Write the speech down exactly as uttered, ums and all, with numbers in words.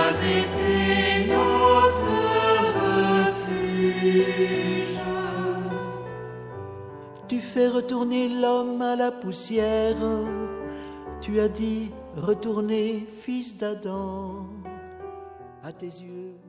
as été notre refuge. Tu fais retourner l'homme à la poussière. Tu as dit, retournez, fils d'Adam. À tes yeux